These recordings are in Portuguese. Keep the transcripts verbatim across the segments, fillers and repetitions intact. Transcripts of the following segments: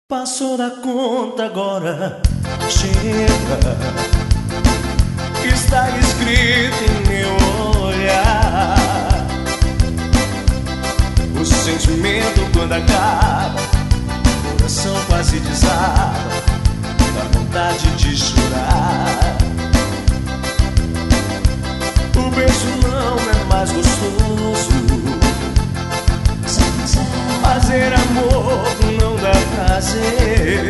Passou da conta, agora chega. Está escrito em meu olhar. O sentimento quando acaba, o coração quase desaba, dá vontade de chorar. O beijo não é mais gostoso, fazer amor não dá prazer.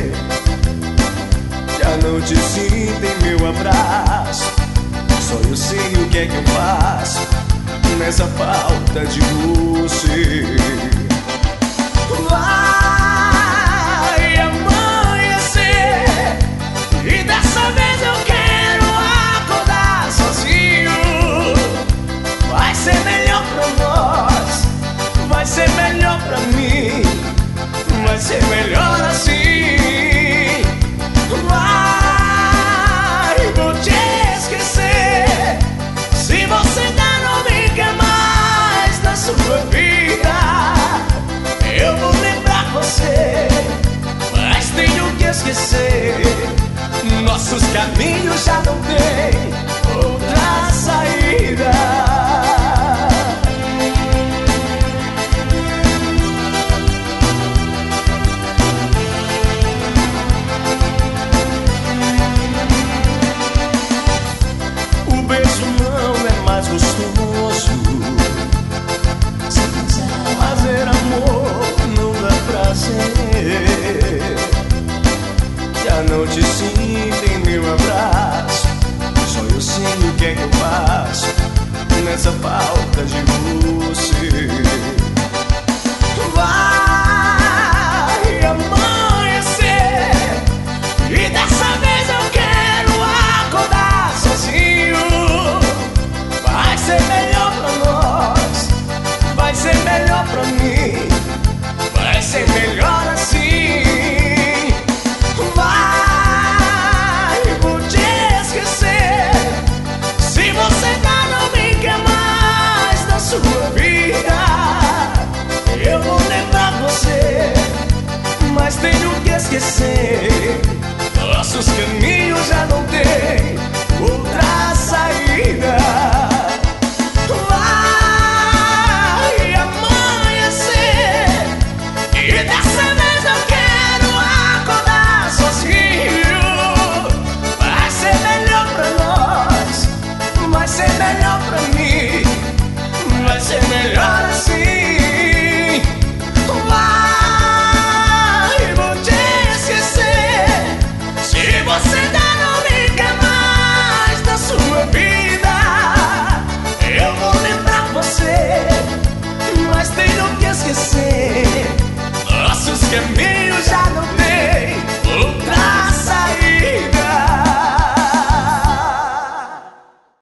Já não te sinto em meu abraço, só eu sei o que é que eu faço nessa falta de você. Vai amanhecer e dessa vez eu quero acordar sozinho. Vai ser melhor pra nós, vai ser melhor pra mim, vai ser melhor assim. Vai, vou te esquecer. Se você ainda não me quer mais na sua vida, eu vou lembrar você, mas tenho que esquecer. Nossos caminhos já não têm outra saída. Fazer amor não dá prazer. Já não te sinto em meu abraço, só eu sei o que é que eu faço nessa falta de você. Vai amanhecer e dessa vez eu quero acordar sozinho. Vai ser melhor pra nós, vai ser melhor pra mim, vai ser melhor assim. Vai, vou te esquecer. Se você ainda não me quer mais na sua vida, eu vou lembrar você, mas tenho que esquecer. Nossos caminhos